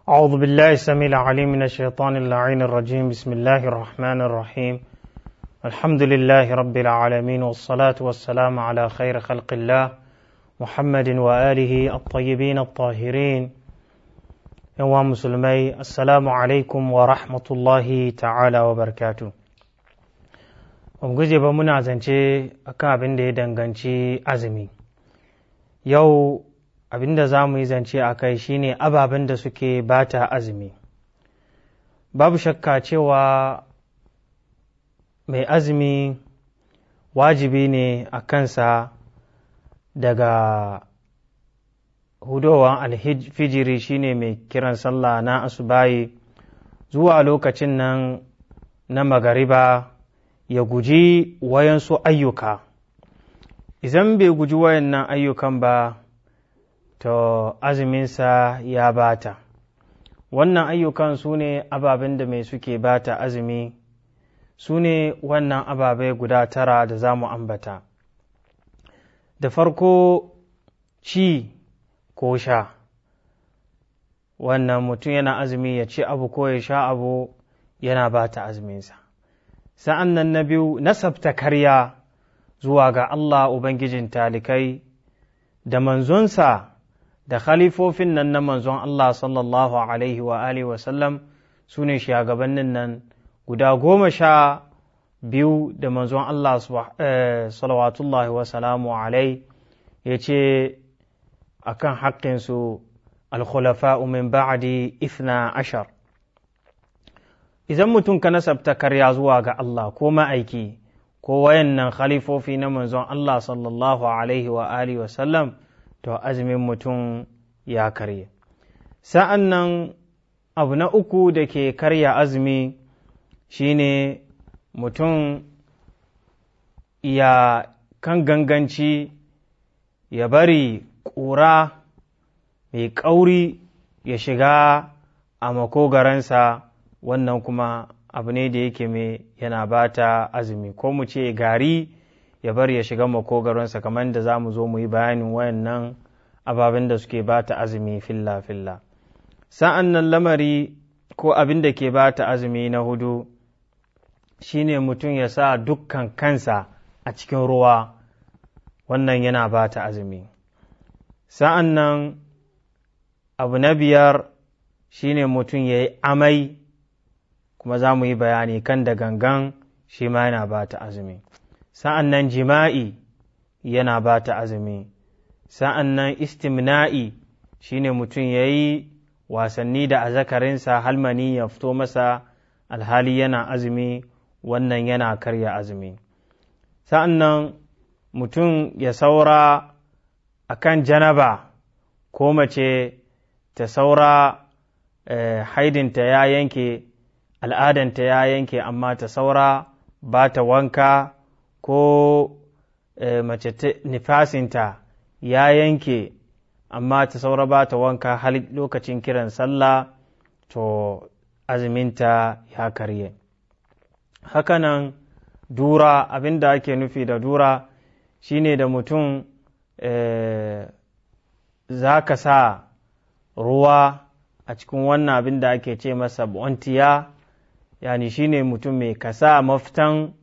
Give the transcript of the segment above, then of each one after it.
أعوذ بالله السميع العليم من الشيطان اللعين الرجيم. بسم الله الرحمن الرحيم. الحمد لله رب العالمين، والصلاة والسلام على خير خلق الله محمد وآله الطيبين الطاهرين. يوم مسلمي، السلام عليكم ورحمة الله تعالى وبركاته. guje ba muna zance akan abin da ya danganci azumi. Yau abin da za mu yi zance a kai shine ababen da suke bata azumi. Babu shakka cewa mai azumi wajibi ne a kansa daga hudowan alfijiri shine mai kiran sallah na asubahi zuwa lokacin nan na magariba ya guji wayansu ayyuka. Idan bai guji wayannan ayyukan ba, to azuminsa ya bata. Wannan ayyukan su ne ababen da mai suke bata azumi, su ne wannan ababe guda 9 da za mu ambata. Da farko, ci ko sha. Wannan mutum yana azumi ya ci abu ko ya sha abu yana bata azuminsa. Sa'an nan na biyu, nasabta karya zuwa ga Allah Ubangijin talikai da manzonsa da khalifofin nan na manzon Allah sallallahu alaihi wa alihi wasallam, su ne shagabannin nan guda 12 da manzon Allah salawatullahi wasalamu alaihi ya ce a kan haƙƙinsu alkhulafa'u min ba'adi 12. Idan mutum ka nasabta karya zuwa ga Allah ko ma'aiki ko wayannan khalifofi na manzon Allah sallallahu alaihi wa alihi wasallam, to azumin mutum ya karye. Sa'an nan abu na uku da ke karya azumi shine mutum ya kan ganganci ya bari ƙura mai ƙauri ya shiga a makogaransa. Wannan kuma abu ne da yake mai yana bata azumi, ko mu ce gari ya bari ya shiga makogaransa, kamar da za mu zo mu yi bayanin wayannan ababen da suke bata azumi filla-filla. Sa'an nan lamari ko abin da ke bata azumi na hudu shine mutum ya sa dukkan kansa a cikin ruwa. Wannan yana bata azumi. Sa'an nan abu na 5 shine mutum ya yi amai, kuma za mu yi bayani kan da gangan shi ma yana bata azumi. Sa'an nan jima'i yana bata azumi. Sa'an nan istimna'i shine mutum ya yi wasanni da azzakarinsa halmani ya fito masa alhali yana azumi, wannan yana karya azumi. Sa'an nan mutum ya saura a kan janaba, ko mace ta saura haidinta ya yanke, al'adanta ya yanke, amma ta saura ba ta wanka, ko mace nifasinta ya yanke amma ta saura ba ta wanka har lokacin kiran sallah, to azuminta ya karye. Hakanan dura, abin da ake nufi da dura shine da mutum za ka sa ruwa a cikin wannan abin da ake ce masa bontiya, yani shine mutum mai kasa mafitan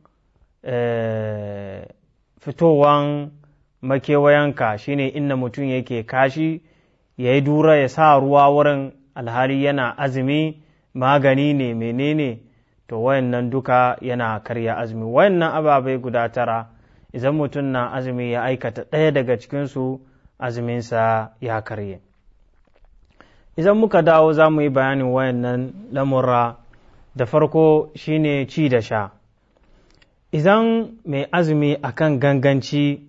fitowan makewayanka, shine inda mutum yake kashi, ya yi dura ya sa ruwa wurin alhali yana azumi, magani ne menene, to wayannan duka yana karya azumi. Wayannan ababai guda 9, idan mutum na azumi ya aikata ɗaya daga cikinsu, azuminsa ya karye. Idan muka dawo za mu yi bayanin wayannan lamurra. Da farko shine ci da sha. Idan mai azumi akan ganganci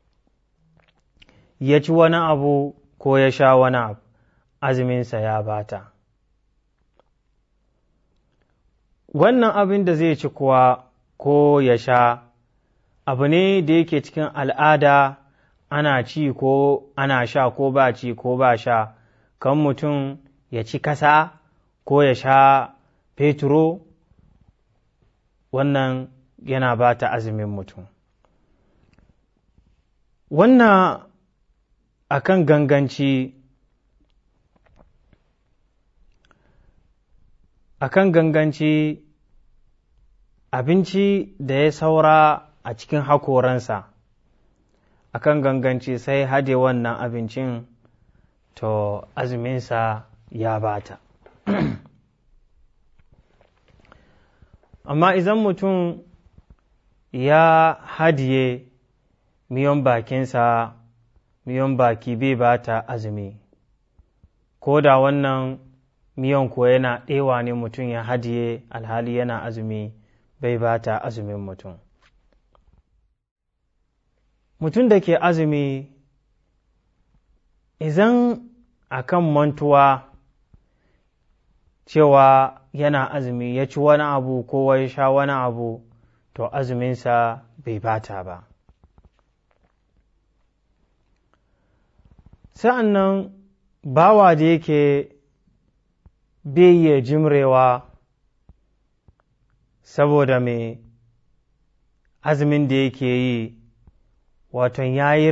ya ci wani abu ko ya sha wani abu, azuminsa ya bata. Wannan abin da zai ci kuwa ko ya sha abu ne da yake cikin al'ada, ana ci ko ana sha, ko ba ci ko ba sha, kan mutum ya ci kasa ko ya sha feturo, wannan yana bata azumin mutum. Wannan akan ganganci akan ganganci abinci da ya saura a cikin hakoransa akan ganganci sai hade wannan abincin to azuminsa ya bata amma idan mutum ya hadiye miyon bakinsa miyon baki bai bata azumi ko da wannan miyon ko yana ɗewa ne mutum ya hadiye alhali yana azumi bai bata azumin mutum da ke azumi idan akan mantuwa cewa yana azumi ya ci wani abu ko ya sha wani abu to azuminsa bai bata ba sa'an nan bawa da yake bai iya jimrewa saboda mai azumin da yake yi waton ya yi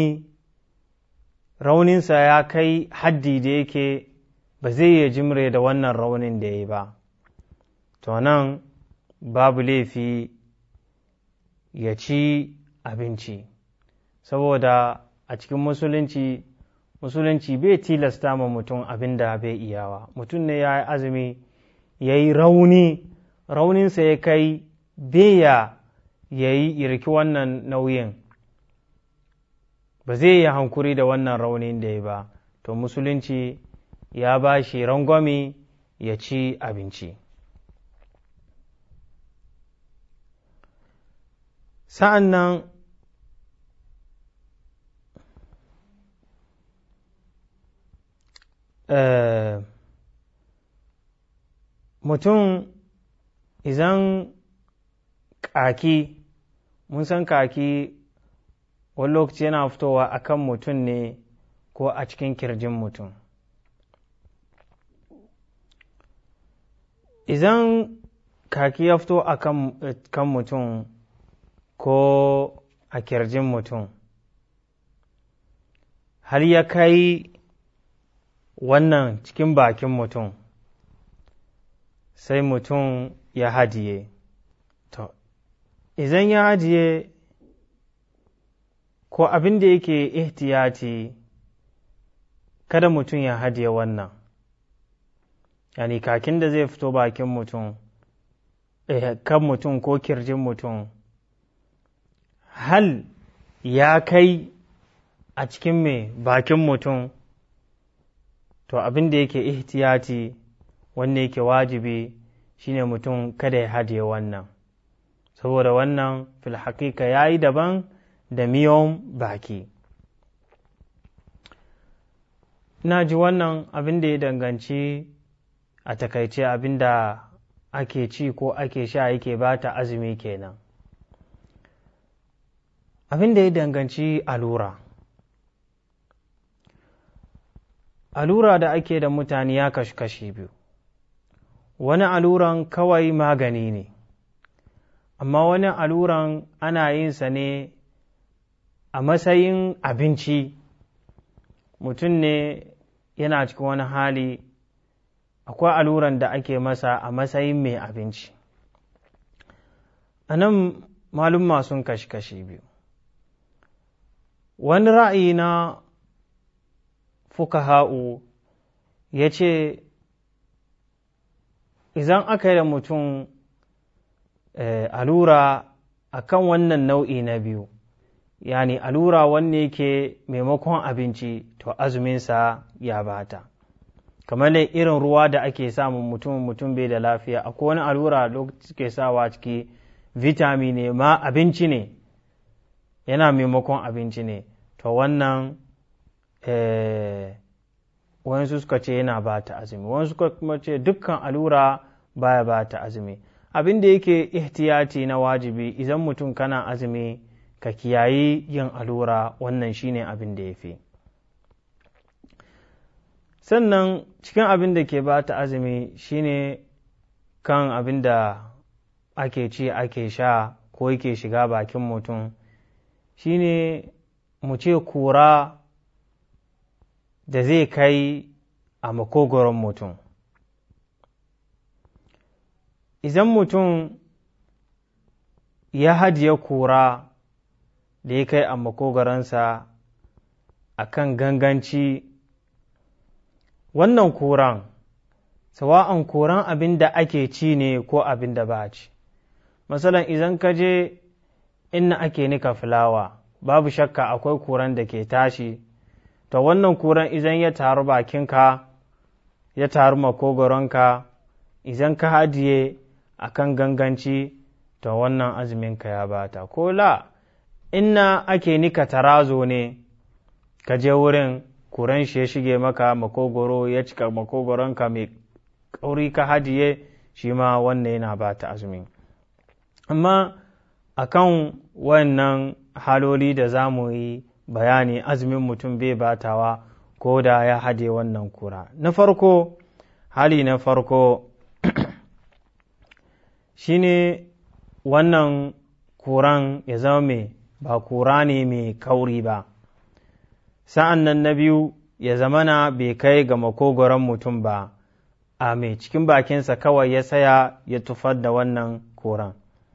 rauninsa ya kai haddi da yake ba zai iya jimre da wannan raunin da ya yi ba to nan babu laifi ya ci abinci saboda a cikin musulunci bai tilasta ma mutum abin da bai iyawa mutum ne ya yi azumi ya yi rauninsa ya kai bai ya yi irki wannan nauyin ba zai yi hankuri da wannan raunin da ya ba to musulunci ya ba shi rangwame ya ci abinci sa'an nan mutum izan kaki mun san kaki wani lokaci yana fitowa a kan mutum ne ko a cikin kirjin mutum izan kaki ya fito a kan mutum ko a kirjin mutum har ya kai wannan cikin bakin mutum sai mutum ya hadiye to idan ya hadiye ko abin da yake ihtiyati kada mutum ya hadiye wannan yani kakin da zai fito bakin mutum kan mutum ko kirjin mutum hal ya kai a cikin mai bakin mutum to abin da yake ihtiyati wanda yake wajibi shine mutum kada ya hadiye wannan saboda wannan fil haƙiƙa ya yi daban da miyon baki na ji wannan abin da ya danganci a takaice abin da ake ci ko ake sha yake bata azumi kenan abin da ya danganci allura da ake da mutane ya kashi biyu wani alluran kawai magani ne amma wani alluran ana yin sa ne a matsayin abinci mutum ne yana cikin wani hali akwai alluran da ake masa a matsayin mai abinci a nan malumma sun kashi biyu wani ra'ayi na fukaha'u ya ce idan aka yi da mutum allura a kan wannan nau'i na biyu yani allura wanne yake maimakon abinci to azuminsa ya bata kamar da irin ruwa da ake samun mutum bai da lafiya akwai wani allura lokaci ke sawa ciki vitamin ne ma abinci ne yana maimakon abinci ne to wannan wayansu suka ce yana ba ta azumi wayansu suka kuma ce dukkan allura baya ba ta azumi abin da yake ihtiyati na wajibi idan mutum kana azumi ka kiyayi yin allura wannan shine abin da ya fi sannan cikin abin da ke ba ta azumi shine kan abin da ake ci ake sha ko yake shiga bakin mutum shine mu ce kura da zai kai a makogoron mutum idan mutum ya hadiye kura da ya kai a makogaransa a kan ganganci, wannan kuran sawa'an kuran abin da ake ci ne ko abin da ba ci. Masalan idan ka je inna ake nika fulawa, babu shakka akwai kuran da ke tashi, to wannan kuran idan ya taru bakinka ya taru makogoronka, idan ka hadiye a kan ganganci, to wannan azuminka ya bata. Ko la inna ake nika tarazo ne, ka je wurin kuran shi ya shige maka makogoro, ya cika makogoronka mai kauri ka hadiye, shi ma wannan yana bata azumin. Amma akan wannan haloli da za mu yi bayani, azumin mutum bai batawa ko da ya hade wannan kura. Na farko, hali na farko shine wannan kuran ya zama mai ba kura ne mai kauri ba. Sa'an nan na biyu, ya zamana bai kai ga makogoron mutum ba, a mai cikin bakinsa kawai ya saya ya tufar da wannan kuran.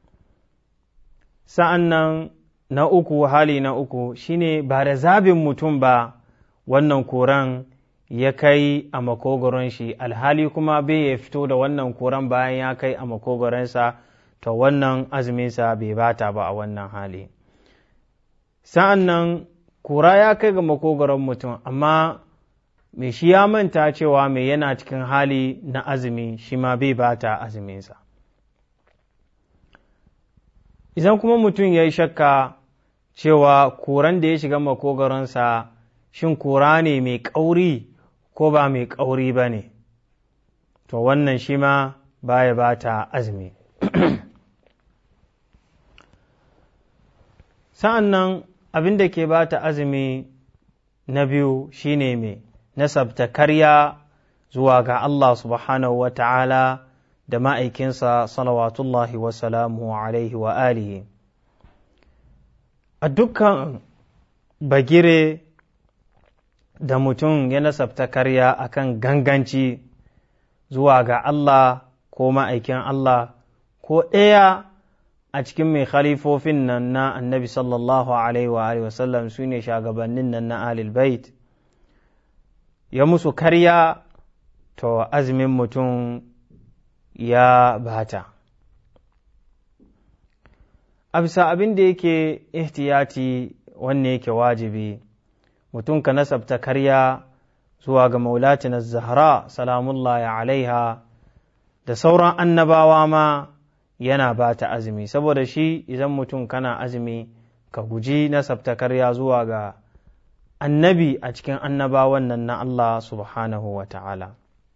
Sa'an nan na uku, hali na uku shine ba da zabin mutum ba wannan kuran ya kai a makogoron shi, alhali kuma bai ya fito da wannan kuran bayan ya kai a makogoronsa, to wannan azuminsa bai bata ba a wannan hali. Sa'an nan kura ya kai ga makogoron mutum, amma mai shi ya manta cewa mai yana cikin hali na azumi, shi ma bai bata azuminsa. Idan kuma mutum ya yi shakka cewa kuran da ya shiga makogoronsa shin kura ne mai ƙauri ko ba mai ƙauri ba ne, to wannan shi ma baya bata azumi. Sa'an nan abin da ke bata azumi na biyu shine mai nasabta karya zuwa ga Allah subhanahu wa ta'ala da ma'aikinsa salawatullahi wa salamu alaihi wa alihi. A dukkan bagire da mutum ya nasabta karya akan ganganci zuwa ga Allah ko ma'aikin Allah ko ɗaya a cikin mai khalifofin nan na annabi sallallahu alaihi wa wasallam, su ne shagabannin nan na Ahlul Bait, ya musu karya, to azumin mutum ya bata. A bisa abin da yake ihtiyati wanne yake wajibi, mutum ka nasabta karya zuwa ga maulatina Zahra salamullahi alaiha da sauran annabawa ma yana bata azumi, saboda shi idan mutum kana azumi ka guji nasabta karya zuwa ga annabi a cikin annabawan nan na Allah subhanahu wa ta'ala.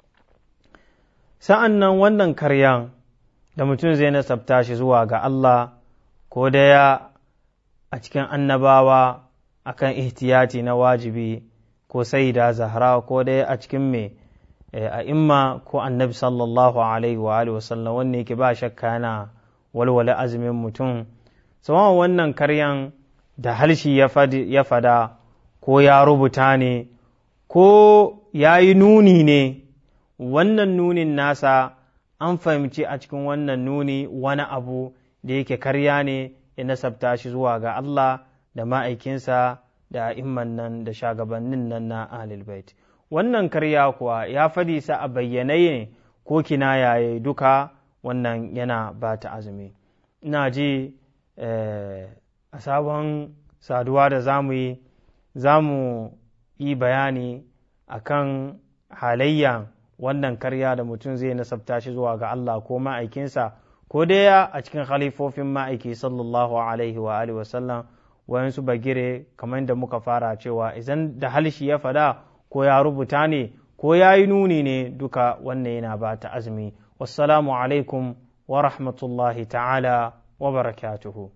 Sa'an nan wannan karyan da mutum zai nasabta shi zuwa ga Allah ko daya a cikin annabawa akan ihtiyati na wajibi, ko sayyida Zahra, ko daya a cikin mai a'imma ko annabi sallallahu alaihi wa wasallam, wanne yake ba shakka yana walwale azumin mutum. Tsawon wannan karyan da halshi ya fada ko ya rubuta ne ko ya yi nuni ne, wannan nunin nasa an fahimci a cikin wannan nuni wani abu da yake karya ne, ya nasabta shi zuwa ga Allah da ma'aikinsa da a'imman nan da shagabannin nan na Ahlul Bait. Wannan karya kuwa ya fadi sa a bayyane ne ko kinaya ya duka, wannan yana bata azumi. Ina ji a sabon saduwa da za mu yi bayani akan halayya wannan karya da mutum zai nasabta shi zuwa ga Allah ko ma'aikinsa, ko daya a cikin khalifofin ma'aiki sallallahu alaihi wa alihi wasallam, wayansu bagire kamar da muka fara cewa idan da halshi ya fada ko ya rubuta ne ko ya yi nuni ne, duka wannan yana bata azumi. Wassalamu alaikum wa rahmatullahi ta'ala wa barakatuhu.